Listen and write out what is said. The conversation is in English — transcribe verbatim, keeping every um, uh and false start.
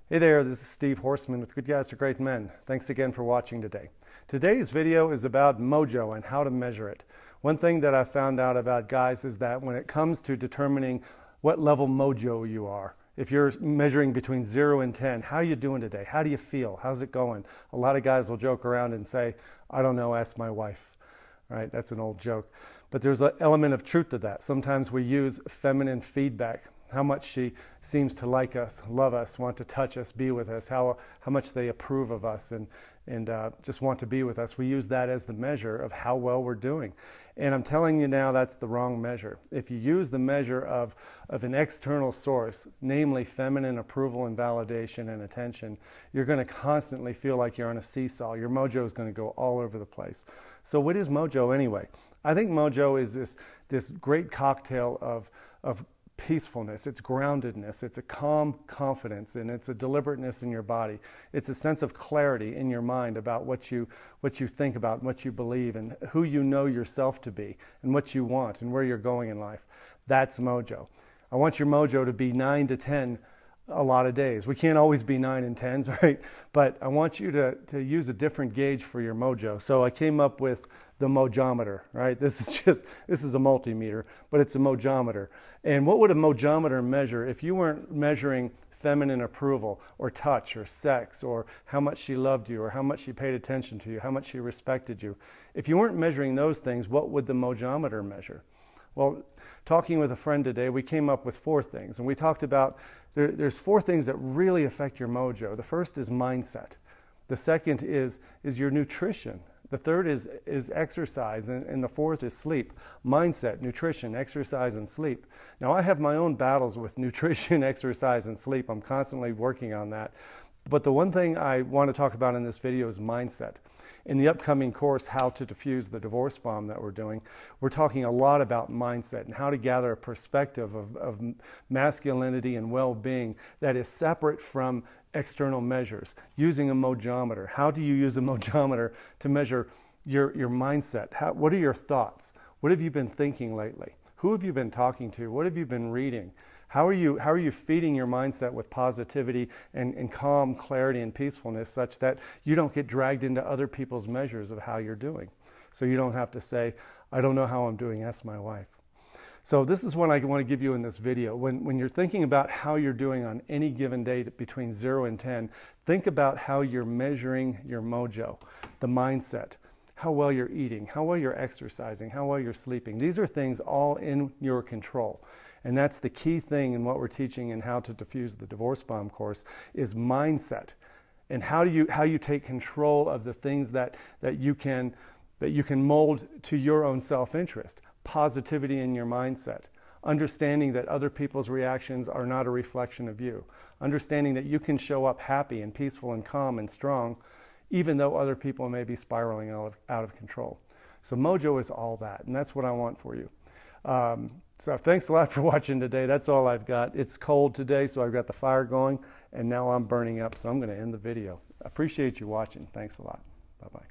Hey there, this is Steve Horseman with Good Guys to Great Men. Thanks again for watching today. Today's video is about mojo and how to measure it. One thing that I found out about guys is that when it comes to determining what level mojo you are, if you're measuring between zero and ten, how are you doing today? How do you feel? How's it going? A lot of guys will joke around and say, I don't know, ask my wife. Right? That's an old joke. But there's an element of truth to that. Sometimes we use feminine feedback. How much she seems to like us, love us, want to touch us, be with us, how, how much they approve of us and, and uh, just want to be with us. We use that as the measure of how well we're doing. And I'm telling you now, that's the wrong measure. If you use the measure of, of an external source, namely feminine approval and validation and attention, you're going to constantly feel like you're on a seesaw. Your mojo is going to go all over the place. So what is mojo anyway? I think mojo is this, this great cocktail of, of peacefulness, it's groundedness, it's a calm confidence, and it's a deliberateness in your body. It's a sense of clarity in your mind about what you what you think about, and what you believe, and who you know yourself to be, and what you want, and where you're going in life. That's mojo. I want your mojo to be nine to ten a lot of days. We can't always be nine and tens, right? But I want you to, to use a different gauge for your mojo. So I came up with the mojometer, right? This is just, this is a multimeter, but it's a mojometer. And what would a mojometer measure if you weren't measuring feminine approval or touch or sex or how much she loved you or how much she paid attention to you, how much she respected you? If you weren't measuring those things, what would the mojometer measure? Well, talking with a friend today, we came up with four things. And we talked about, there, there's four things that really affect your mojo. The first is mindset. The second is, is your nutrition. The third is, is exercise, and, and the fourth is sleep. Mindset, nutrition, exercise, and sleep. Now, I have my own battles with nutrition, exercise, and sleep. I'm constantly working on that. But the one thing I want to talk about in this video is mindset. In the upcoming course, How to Diffuse the Divorce Bomb that we're doing, we're talking a lot about mindset and how to gather a perspective of, of masculinity and well-being that is separate from external measures, using a mojometer. How do you use a mojometer to measure your, your mindset? How, what are your thoughts? What have you been thinking lately? Who have you been talking to? What have you been reading? How are you, how are you feeding your mindset with positivity and, and calm clarity and peacefulness such that you don't get dragged into other people's measures of how you're doing? So you don't have to say, I don't know how I'm doing, ask my wife. So this is what I want to give you in this video. When, when you're thinking about how you're doing on any given day between zero and ten, think about how you're measuring your mojo, the mindset, how well you're eating, how well you're exercising, how well you're sleeping. These are things all in your control. And that's the key thing in what we're teaching in How to Diffuse the Divorce Bomb course is mindset. And how do you how you take control of the things that, that you can that you can mold to your own self-interest. Positivity in your mindset. Understanding that other people's reactions are not a reflection of you. Understanding that you can show up happy and peaceful and calm and strong even though other people may be spiraling out of, out of control. So mojo is all that, and that's what I want for you. Um, so thanks a lot for watching today. That's all I've got. It's cold today, so I've got the fire going, and now I'm burning up, so I'm going to end the video. I appreciate you watching. Thanks a lot. Bye-bye.